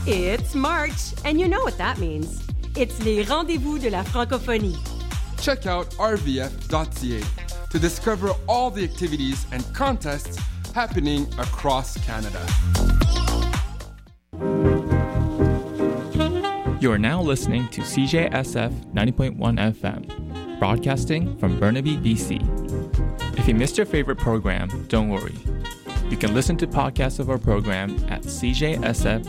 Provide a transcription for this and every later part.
It's March, and you know what that means. It's les rendezvous de la francophonie. Check out rvf.ca to discover all the activities and contests happening across Canada. You are now listening to CJSF 90.1 FM, broadcasting from Burnaby, BC. If you missed your favorite program, don't worry. You can listen to podcasts of our program at cjsf.ca.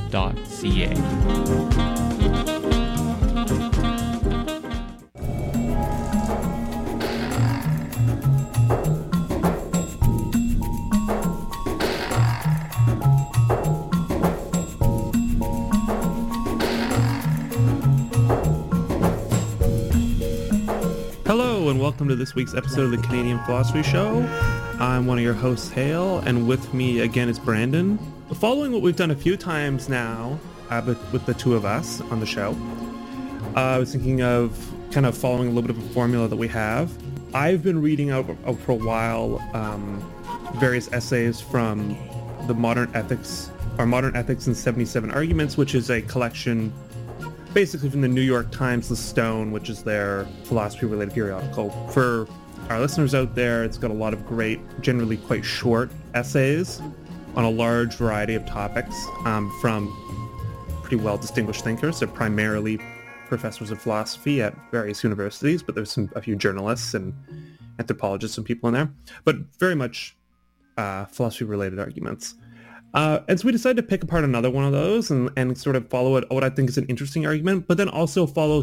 Hello and welcome to this week's episode of the Canadian Philosophy Show. I'm one of your hosts, Hale, and with me again is Brandon. Following what we've done a few times now with the two of us on the show, I was thinking of kind of following a little bit of a formula that we have. I've been reading out for a while various essays from the Modern Ethics in 77 Arguments, which is a collection basically from the New York Times, The Stone, which is their philosophy-related periodical. For our listeners out there, it's got a lot of great, generally quite short essays on a large variety of topics from pretty well-distinguished thinkers. They're primarily professors of philosophy at various universities, but there's a few journalists and anthropologists and people in there, but very much philosophy-related arguments. And so we decided to pick apart another one of those and sort of follow what I think is an interesting argument, but then also follow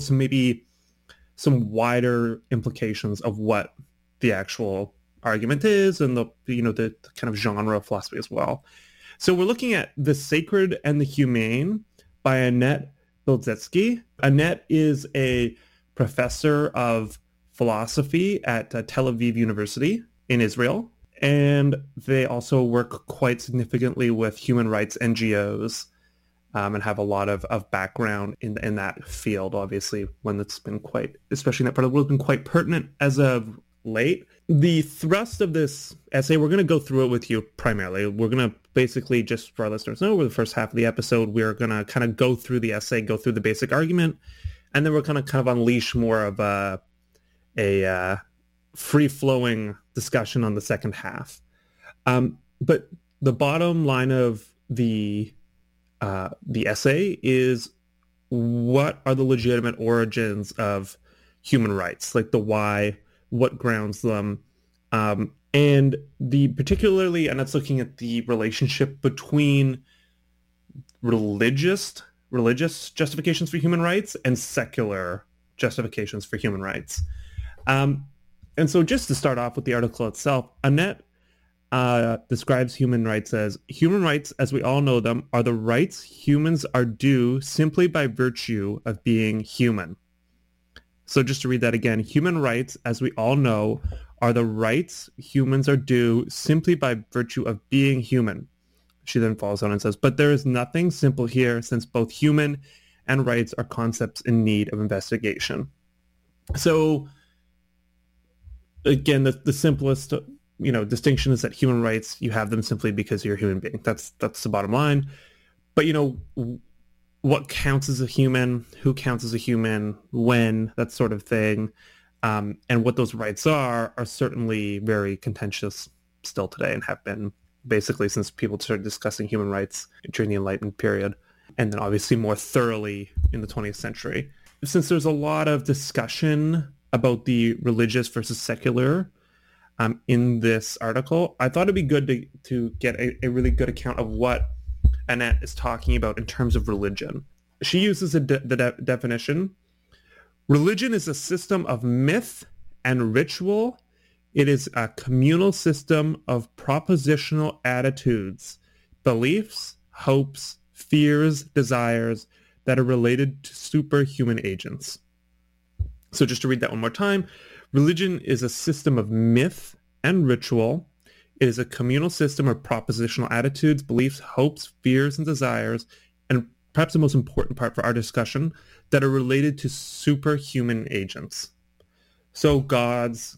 some wider implications of what the actual argument is and the kind of genre of philosophy as well. So we're looking at The Sacred and the Humane by Annette Bielczycki. Annette is a professor of philosophy at Tel Aviv University in Israel. And they also work quite significantly with human rights NGOs and have a lot of background in that field, obviously, one that's been quite, especially in that part of the world, been quite pertinent as of late. The thrust of this essay, we're going to go through it with you primarily. We're going to basically, just for our listeners know, over the first half of the episode, we're going to kind of go through the essay, go through the basic argument, and then we're going to kind of unleash more of a free-flowing discussion on the second half. But the bottom line of the essay is, what are the legitimate origins of human rights? Like the why, what grounds them, and particularly, and that's looking at the relationship between religious justifications for human rights and secular justifications for human rights. And so just to start off with the article itself, Annette describes human rights as we all know them, are the rights humans are due simply by virtue of being human. So just to read that again, human rights, as we all know, are the rights humans are due simply by virtue of being human. She then follows on and says, but there is nothing simple here, since both human and rights are concepts in need of investigation. So again, the simplest, distinction is that human rights, you have them simply because you're a human being. That's the bottom line. But, what counts as a human, who counts as a human, when, that sort of thing, and what those rights are certainly very contentious still today and have been basically since people started discussing human rights during the Enlightenment period, and then obviously more thoroughly in the 20th century. Since there's a lot of discussion about the religious versus secular in this article, I thought it'd be good to get a really good account of what Annette is talking about in terms of religion. She uses the definition: religion is a system of myth and ritual. It is a communal system of propositional attitudes, beliefs, hopes, fears, desires that are related to superhuman agents. So just to read that one more time, religion is a system of myth and ritual. It is a communal system of propositional attitudes, beliefs, hopes, fears, and desires, and perhaps the most important part for our discussion, that are related to superhuman agents. So gods,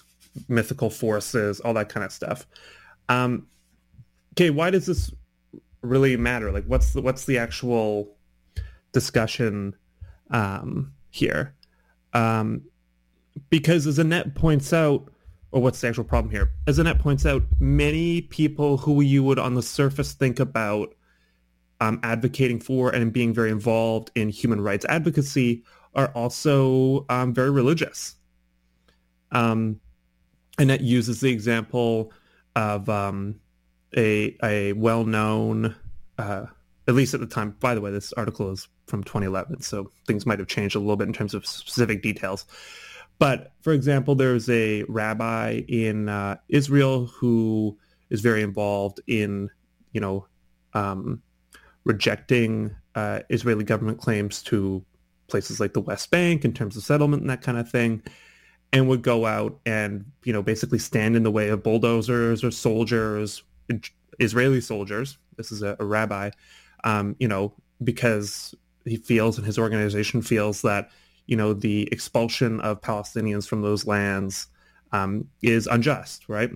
mythical forces, all that kind of stuff. Okay, why does this really matter? Like, what's the actual discussion here? Because as Annette points out, or what's the actual problem here? As Annette points out, many people who you would on the surface think about advocating for and being very involved in human rights advocacy are also very religious. Annette uses the example of a well-known, at least at the time, by the way, this article is from 2011, so things might have changed a little bit in terms of specific details. But for example, there's a rabbi in Israel who is very involved in, rejecting Israeli government claims to places like the West Bank in terms of settlement and that kind of thing, and would go out and, basically stand in the way of bulldozers or soldiers, Israeli soldiers. This is a rabbi, because he feels and his organization feels that, the expulsion of Palestinians from those lands is unjust, right?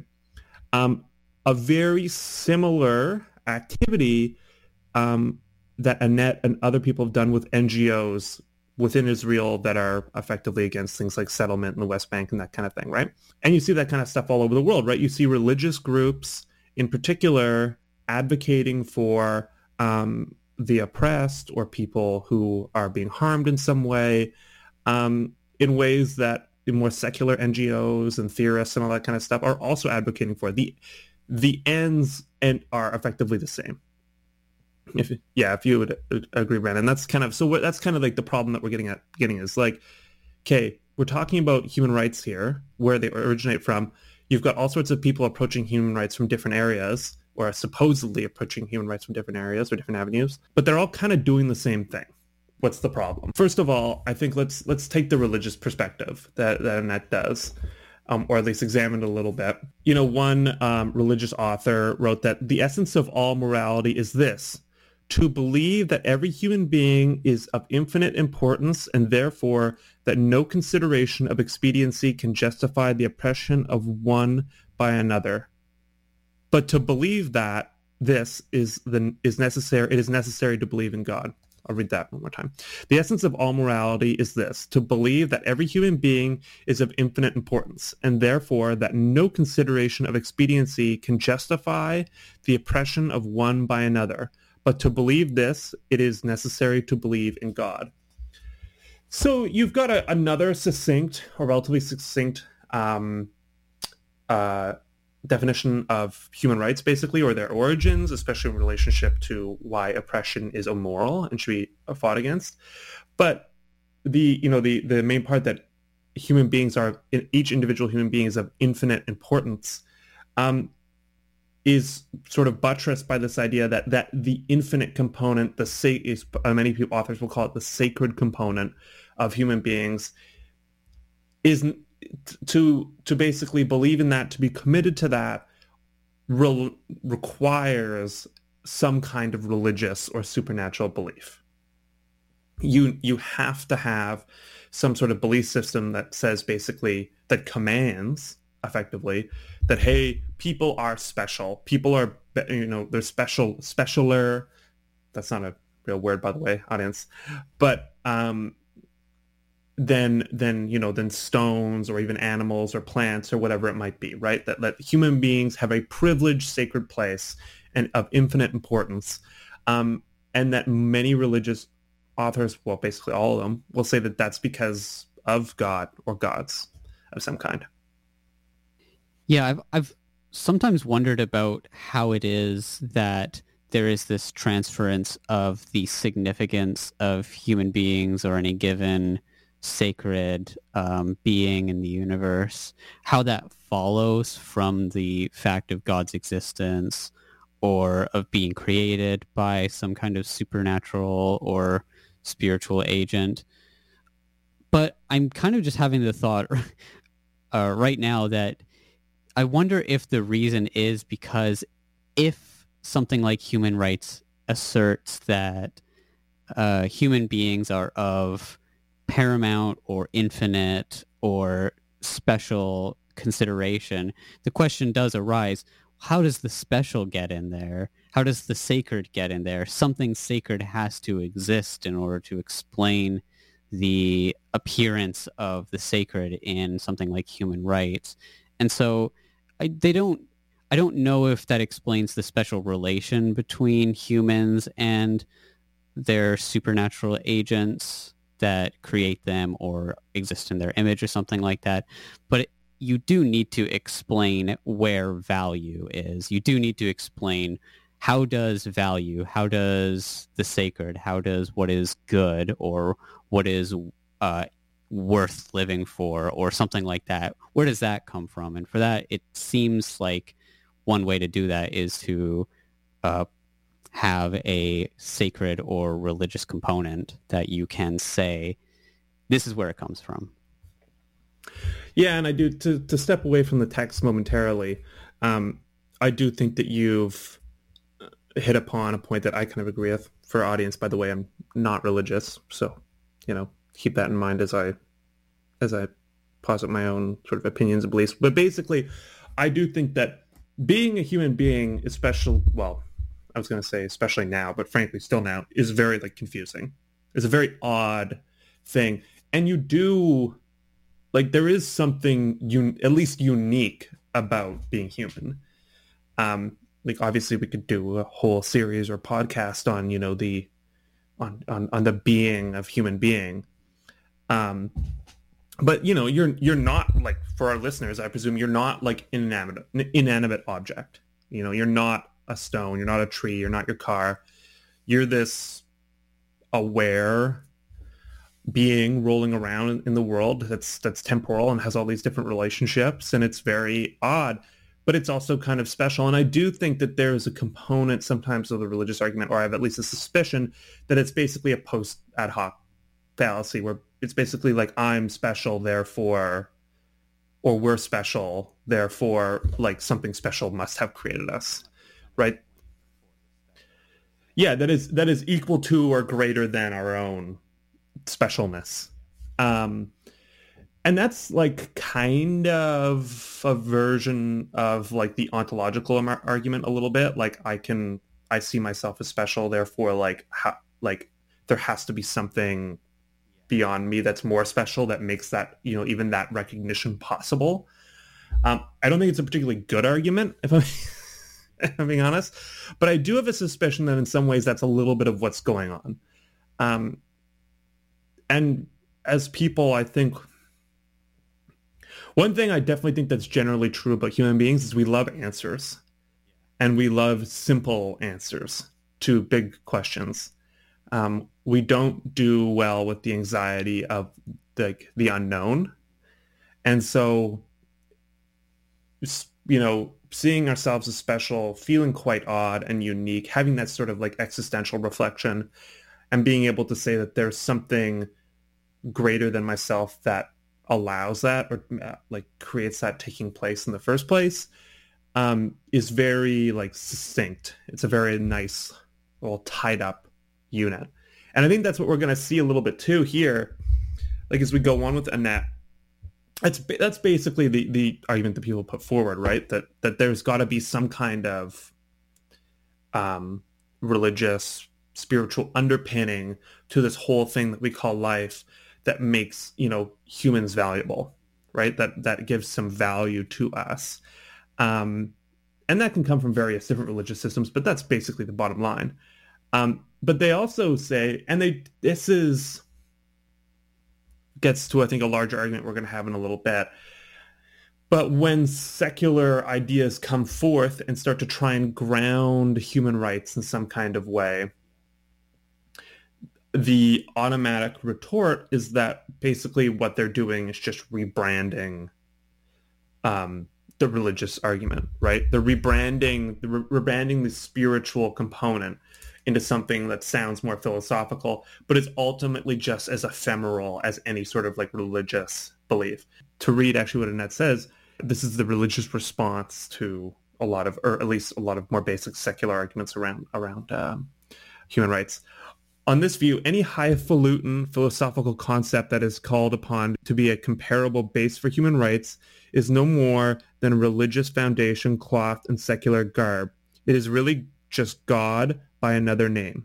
A very similar activity that Annette and other people have done with NGOs within Israel that are effectively against things like settlement in the West Bank and that kind of thing, right? And you see that kind of stuff all over the world, right? You see religious groups in particular advocating for the oppressed or people who are being harmed in some way, in ways that the more secular NGOs and theorists and all that kind of stuff are also advocating for. The ends are effectively the same. If you would agree, Brandon, that's kind of like the problem that we're getting is like, okay, we're talking about human rights here, where they originate from. You've got all sorts of people approaching human rights from different areas, or are supposedly approaching human rights from different areas or different avenues, but they're all kind of doing the same thing. What's the problem? First of all, I think let's take the religious perspective that Annette does, or at least examine it a little bit. One religious author wrote that the essence of all morality is this: to believe that every human being is of infinite importance, and therefore that no consideration of expediency can justify the oppression of one by another. But to believe that this is necessary, it is necessary to believe in God. I'll read that one more time. The essence of all morality is this: to believe that every human being is of infinite importance, and therefore that no consideration of expediency can justify the oppression of one by another. But to believe this, it is necessary to believe in God. So you've got another succinct, or relatively succinct, definition of human rights, basically, or their origins, especially in relationship to why oppression is immoral and should be fought against. But the main part that human beings are, each individual human being is of infinite importance, is sort of buttressed by this idea that the infinite component, many people, authors will call it the sacred component of human beings, is to basically believe in that, to be committed to that, requires some kind of religious or supernatural belief. You have to have some sort of belief system that says, basically, that commands effectively that, hey, people are special. People are, they're specialer. That's not a real word, by the way, audience. But than stones or even animals or plants or whatever it might be, right? That human beings have a privileged sacred place and of infinite importance, and that many religious authors, well, basically all of them, will say that that's because of God or gods of some kind. Yeah, I've sometimes wondered about how it is that there is this transference of the significance of human beings or any given sacred being in the universe, how that follows from the fact of God's existence or of being created by some kind of supernatural or spiritual agent. But I'm kind of just having the thought right now that I wonder if the reason is because if something like human rights asserts that human beings are of paramount or infinite or special consideration, the question does arise: how does the special get in there? how does the sacred get in there? Something sacred has to exist in order to explain the appearance of the sacred in something like human rights. And so I don't know if that explains the special relation between humans and their supernatural agents that create them or exist in their image or something like that. But you do need to explain where value is. You do need to explain how does value, how does the sacred, how does what is good or what is worth living for or something like that, where does that come from? And for that, it seems like one way to do that is to have a sacred or religious component that you can say, this is where it comes from. Yeah, and I do, to step away from the text momentarily, I do think that you've hit upon a point that I kind of agree with. For our audience, by the way, I'm not religious, so, keep that in mind as I posit my own sort of opinions and beliefs. But basically, I do think that being a human being, especially now, but frankly still now, is very confusing. It's a very odd thing. And you do, there is something at least unique about being human. Obviously we could do a whole series or podcast on, on the being of human being. But you're not, for our listeners, I presume you're not inanimate object. You're not a stone, you're not a tree, you're not your car. You're this aware being rolling around in the world that's temporal and has all these different relationships, and it's very odd, but it's also kind of special. And I do think that there is a component sometimes of the religious argument, or I have at least a suspicion, that it's basically a post ad hoc fallacy, where it's basically I'm special, therefore, or we're special, therefore, something special must have created us, right? Yeah, that is equal to or greater than our own specialness. And that's kind of a version of the ontological argument a little bit. I see myself as special, therefore there has to be something beyond me that's more special that makes that, even that recognition possible. I don't think it's a particularly good argument, if I'm being honest, but I do have a suspicion that in some ways that's a little bit of what's going on. And as people, I think one thing I definitely think that's generally true about human beings is we love answers, and we love simple answers to big questions. We don't do well with the anxiety of the unknown. And so, seeing ourselves as special, feeling quite odd and unique, having that sort of existential reflection, and being able to say that there's something greater than myself that allows that, or creates that taking place in the first place, is very succinct. It's a very nice little tied up unit. And I think that's what we're going to see a little bit too here, as we go on with Annette. That's basically the argument that people put forward, right? That there's got to be some kind of religious, spiritual underpinning to this whole thing that we call life that makes, humans valuable, right? That gives some value to us. And that can come from various different religious systems, but that's basically the bottom line. But they also say, and this gets to, I think, a larger argument we're going to have in a little bit. But when secular ideas come forth and start to try and ground human rights in some kind of way, the automatic retort is that basically what they're doing is just rebranding the religious argument, right? They're rebranding the spiritual component into something that sounds more philosophical, but is ultimately just as ephemeral as any sort of religious belief. To read actually what Annette says, this is the religious response to a lot of, or at least a lot of more basic secular arguments around human rights. On this view, any highfalutin philosophical concept that is called upon to be a comparable base for human rights is no more than a religious foundation clothed in secular garb. It is really just God by another name.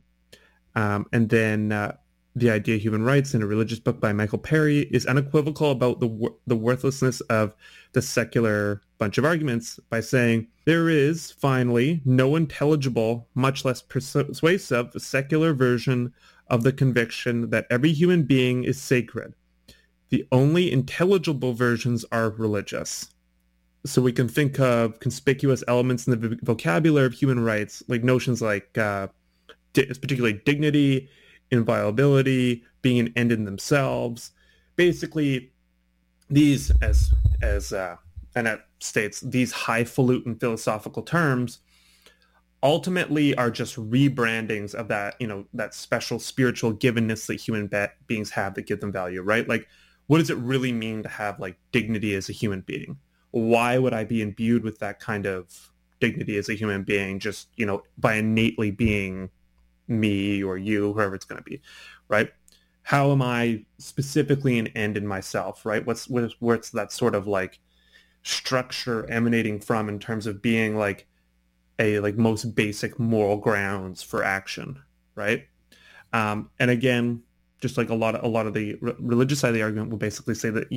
And then The Idea of Human Rights, in a religious book by Michael Perry, is unequivocal about the worthlessness of the secular bunch of arguments by saying, there is, finally, no intelligible, much less persuasive secular version of the conviction that every human being is sacred. The only intelligible versions are religious. So we can think of conspicuous elements in the vocabulary of human rights, like notions like particularly dignity, inviolability, being an end in themselves. Basically, these, as Annette states, these highfalutin philosophical terms ultimately are just rebrandings of that, that special spiritual givenness that human beings have that give them value, right? Like, what does it really mean to have like dignity as a human being? Why would I be imbued with that kind of dignity as a human being just, by innately being me or you, whoever it's going to be, right? How am I specifically an end in myself, right? What's that sort of like structure emanating from in terms of being like a like most basic moral grounds for action, right? And again, just like a lot of the religious side of the argument will basically say that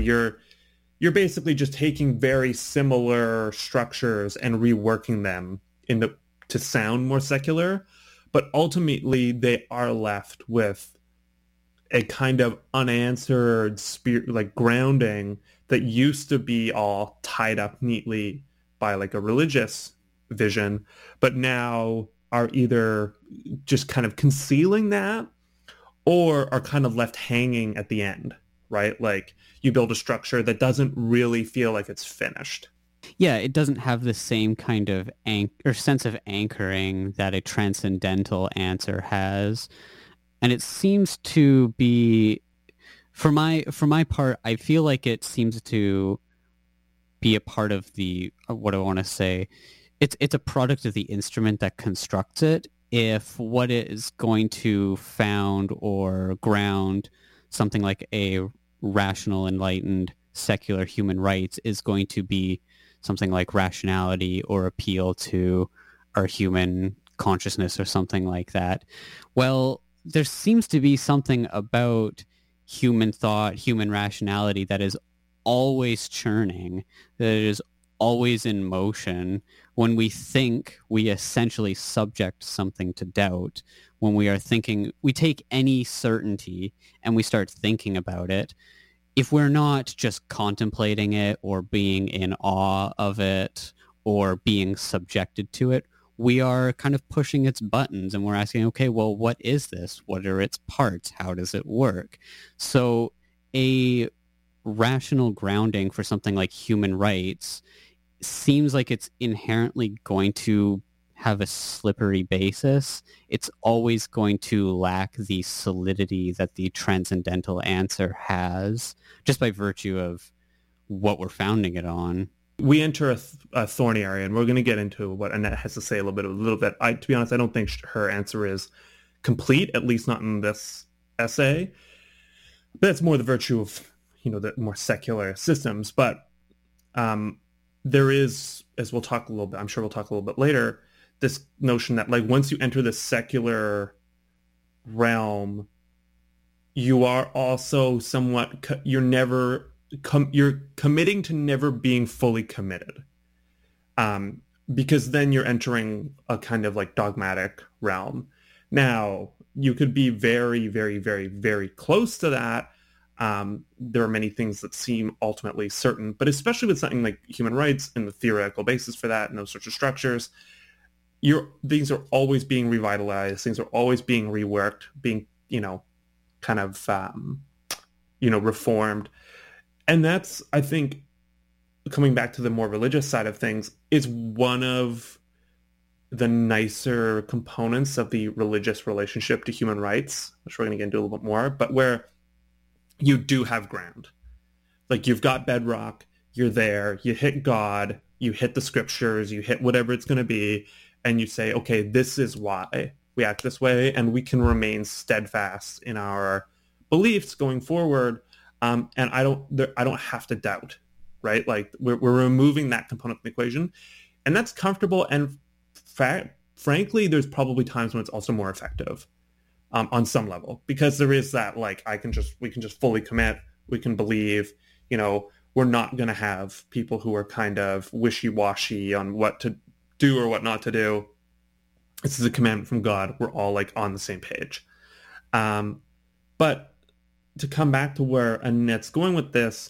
you're basically just taking very similar structures and reworking them to sound more secular, but ultimately they are left with a kind of unanswered spirit, like grounding that used to be all tied up neatly by like a religious vision, but now are either just kind of concealing that or are kind of left hanging at the end, right? Like you build a structure that doesn't really feel like it's finished. Yeah, it doesn't have the same kind of sense of anchoring that a transcendental answer has. And it seems to be, for my part, I feel like it seems to be a part of what do I want to say? It's a product of the instrument that constructs it. If what is going to found or ground something like a rational, enlightened, secular human rights is going to be something like rationality or appeal to our human consciousness or something like that, well, there seems to be something about human thought, human rationality that is always churning, that is always in motion. When we think, we essentially subject something to doubt. When we are thinking, we take any certainty and we start thinking about it. If we're not just contemplating it or being in awe of it or being subjected to it, we are kind of pushing its buttons and we're asking, okay, well, what is this? What are its parts? How does it work? So a rational grounding for something like human rights seems like it's inherently going to have a slippery basis. It's always going to lack the solidity that the transcendental answer has, just by virtue of what we're founding it on. We enter a thorny area, and we're going to get into what Annette has to say a little bit. To be honest, I don't think her answer is complete, at least not in this essay. But that's more the virtue of, the more secular systems. But there is, as we'll talk a little bit, I'm sure we'll talk a little bit later, this notion that like once you enter the secular realm, you are also somewhat, you're committing to never being fully committed, because then you're entering a kind of like dogmatic realm. Now, you could be very, very, very, very close to that. There are many things that seem ultimately certain, but especially with something like human rights and the theoretical basis for that and those sorts of structures, things are always being revitalized. Things are always being reworked, being, kind of, reformed. And that's, I think, coming back to the more religious side of things, is one of the nicer components of the religious relationship to human rights, which we're going to get into a little bit more, but where you do have ground. Like you've got bedrock, you're there, you hit God, you hit the scriptures, you hit whatever it's going to be, and you say, okay, this is why we act this way, and we can remain steadfast in our beliefs going forward. And I don't have to doubt, right? Like we're removing that component of the equation, and that's comfortable and frankly, there's probably times when it's also more effective on some level, because there is that, like, we can just fully commit, we can believe, we're not going to have people who are kind of wishy-washy on what to do or what not to do. This is a commandment from God. We're all like on the same page. But to come back to where Annette's going with this,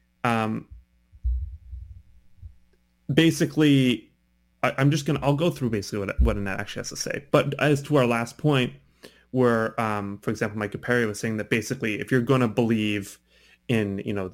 basically, I'll go through basically what Annette actually has to say. But as to our last point, where, for example, Micah Perry was saying that basically, if you're going to believe in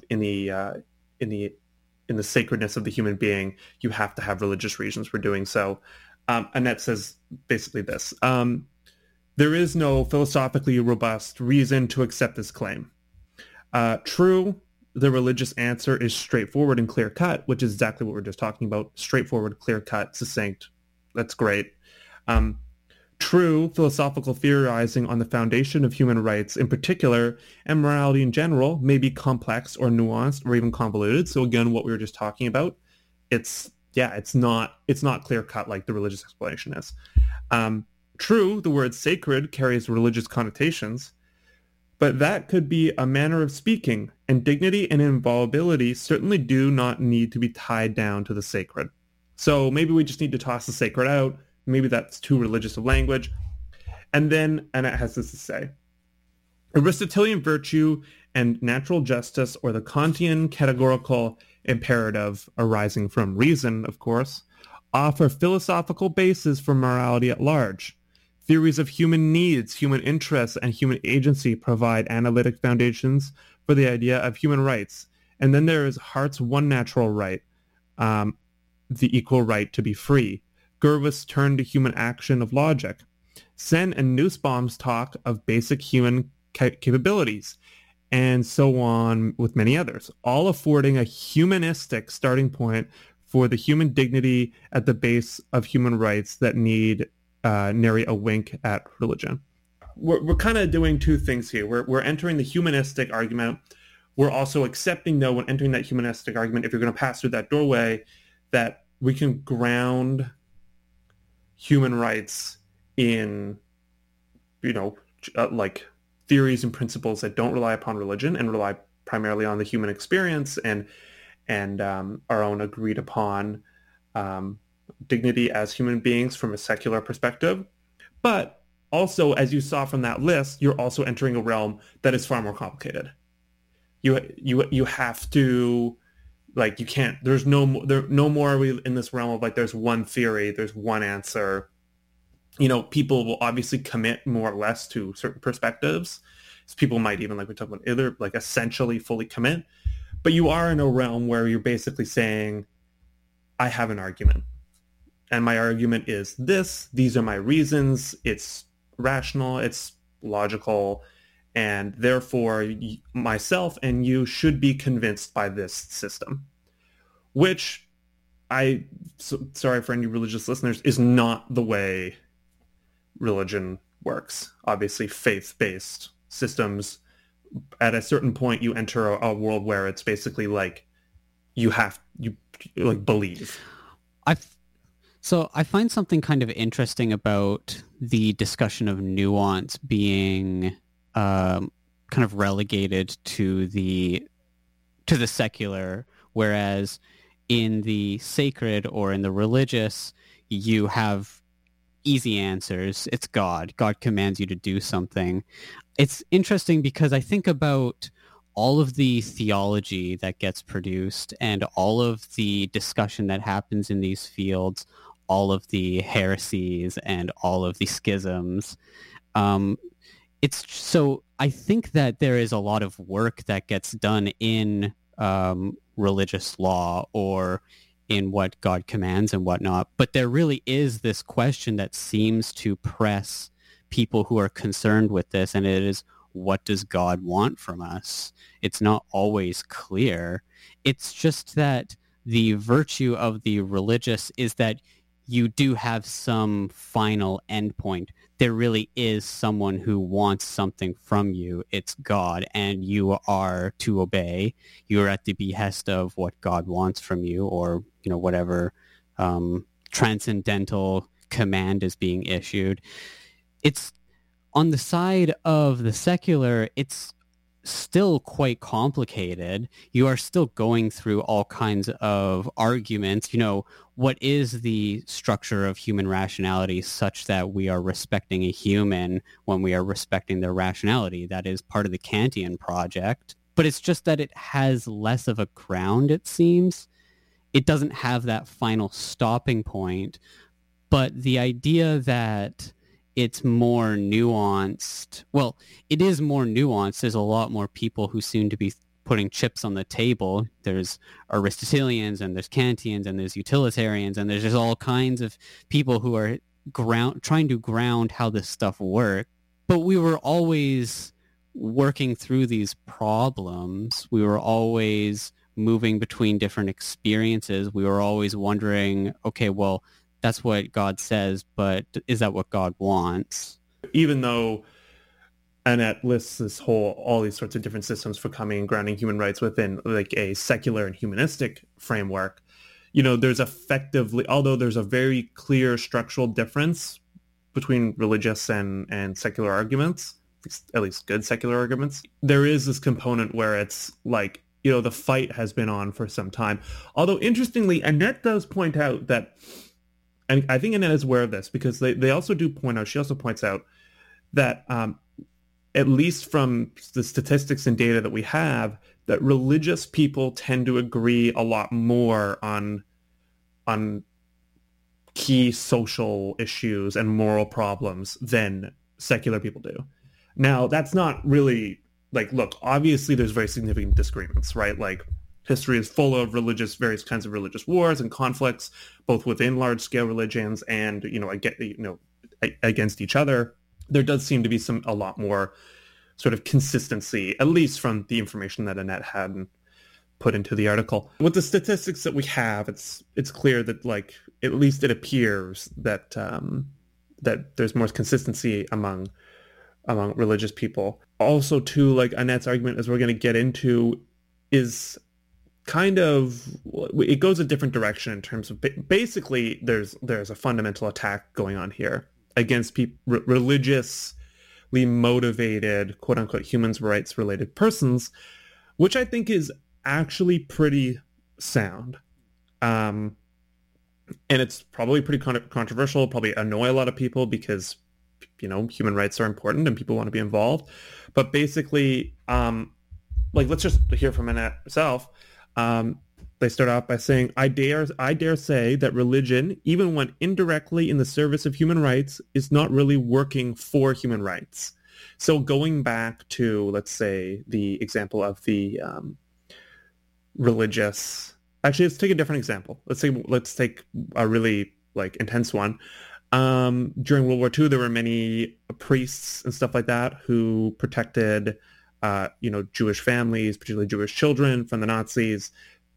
the sacredness of the human being, you have to have religious reasons for doing so. Annette says basically this: there is no philosophically robust reason to accept this claim. True, the religious answer is straightforward and clear-cut, which is exactly what we're just talking about. Straightforward, clear-cut, succinct. That's great. True, philosophical theorizing on the foundation of human rights in particular, and morality in general, may be complex or nuanced or even convoluted. So again, what we were just talking about, it's not clear-cut like the religious explanation is. True, the word sacred carries religious connotations, but that could be a manner of speaking, and dignity and inviolability certainly do not need to be tied down to the sacred. So maybe we just need to toss the sacred out. Maybe that's too religious of language. And then Annette has this to say: Aristotelian virtue and natural justice, or the Kantian categorical imperative arising from reason, of course, offer philosophical bases for morality at large. Theories of human needs, human interests, and human agency provide analytic foundations for the idea of human rights. And then there is Hart's one natural right, the equal right to be free. Gervis turned to human action of logic. Sen and Nussbaum's talk of basic human capabilities, and so on with many others, all affording a humanistic starting point for the human dignity at the base of human rights that need nary a wink at religion. We're kind of doing two things here. We're entering the humanistic argument. We're also accepting, though, when entering that humanistic argument, if you're going to pass through that doorway, that we can ground human rights in, like theories and principles that don't rely upon religion and rely primarily on the human experience and our own agreed upon dignity as human beings from a secular perspective. But also, as you saw from that list, you're also entering a realm that is far more complicated. You have to, like, you can't, there's no more in this realm of like, there's one theory, there's one answer. People will obviously commit more or less to certain perspectives. So people might even, like we talked about, either like essentially fully commit. But you are in a realm where you're basically saying, I have an argument. And my argument is this. These are my reasons. It's rational. It's logical. And therefore, myself and you should be convinced by this system. Which, sorry for any religious listeners, is not the way religion works. Obviously, faith-based systems, at a certain point, you enter a world where it's basically like you believe. So I find something kind of interesting about the discussion of nuance being kind of relegated to the secular, whereas in the sacred or in the religious, you have easy answers. It's God. God commands you to do something. It's interesting because I think about all of the theology that gets produced and all of the discussion that happens in these fields, all of the heresies and all of the schisms. I think that there is a lot of work that gets done in religious law or in what God commands and whatnot. But there really is this question that seems to press people who are concerned with this, and it is, what does God want from us? It's not always clear. It's just that the virtue of the religious is that you do have some final endpoint. There really is someone who wants something from you. It's God, and you are to obey. You're at the behest of what God wants from you, or whatever transcendental command is being issued. It's on the side of the secular, it's still quite complicated. You are still going through all kinds of arguments. What is the structure of human rationality such that we are respecting a human when we are respecting their rationality? That is part of the Kantian project. But it's just that it has less of a ground, it seems. It doesn't have that final stopping point. But the idea that it's more nuanced. Well, it is more nuanced. There's a lot more people who seem to be putting chips on the table. There's Aristotelians and there's Kantians and there's utilitarians and there's just all kinds of people who are trying to ground how this stuff works. But we were always working through these problems. We were always moving between different experiences. We were always wondering, okay, well, that's what God says, but is that what God wants? Even though Annette lists all these sorts of different systems for coming and grounding human rights within like a secular and humanistic framework, there's effectively, although there's a very clear structural difference between religious and secular arguments, at least good secular arguments, there is this component where it's like, the fight has been on for some time. Although interestingly, Annette does point out that, and I think Annette is aware of this because they also do point out, she also points out that at least from the statistics and data that we have, that religious people tend to agree a lot more on key social issues and moral problems than secular people do. Now, that's not really, look, obviously there's very significant disagreements, right? History is full of various kinds of religious wars and conflicts, both within large-scale religions and, against each other. There does seem to be a lot more sort of consistency, at least from the information that Annette had put into the article. With the statistics that we have, it's clear that, at least it appears that that there's more consistency among religious people. Also, too, Annette's argument, as we're going to get into, is kind of, it goes a different direction in terms of basically there's a fundamental attack going on here against religiously motivated, quote unquote, human rights related persons, which I think is actually pretty sound. And it's probably pretty controversial, probably annoy a lot of people because, human rights are important and people want to be involved. But basically, let's just hear from Annette herself. They start out by saying, I dare say that religion, even when indirectly in the service of human rights, is not really working for human rights. So going back to, let's say, the example of the religious... Actually, let's take a different example. Let's take a really intense one. During World War II, there were many priests and stuff like that who protected Jewish families, particularly Jewish children, from the Nazis.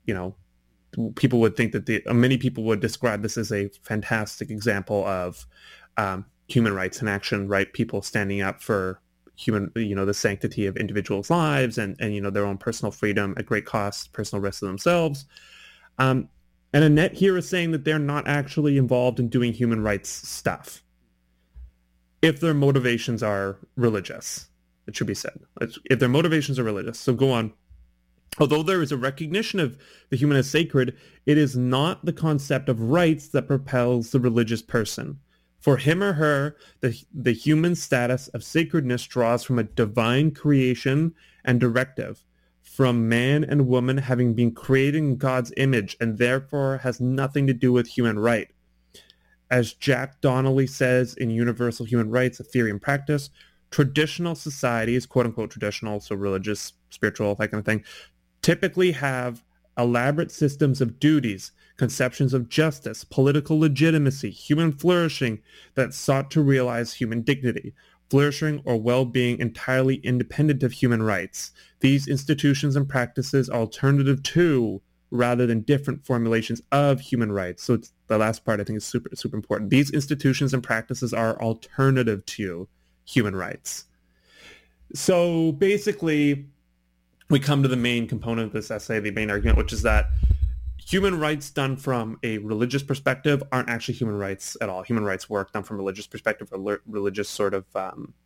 People would think that many people would describe this as a fantastic example of human rights in action, right? People standing up for the sanctity of individuals' lives and their own personal freedom at great cost, personal risk to themselves. And Annette here is saying that they're not actually involved in doing human rights stuff if their motivations are religious. It should be said. If their motivations are religious. So go on. Although there is a recognition of the human as sacred, it is not the concept of rights that propels the religious person. For him or her, the human status of sacredness draws from a divine creation and directive, from man and woman having been created in God's image, and therefore has nothing to do with human right. As Jack Donnelly says in Universal Human Rights, A Theory and Practice, traditional societies, quote-unquote traditional, so religious, spiritual, that kind of thing, typically have elaborate systems of duties, conceptions of justice, political legitimacy, human flourishing that sought to realize human dignity, flourishing or well-being entirely independent of human rights. These institutions and practices are alternative to, rather than different formulations of human rights. So it's, the last part I think is super, super important. These institutions and practices are alternative to human rights. So basically, we come to the main component of this essay, the main argument, which is that human rights done from a religious perspective aren't actually human rights at all. Human rights work done from a religious perspective, or religious sort of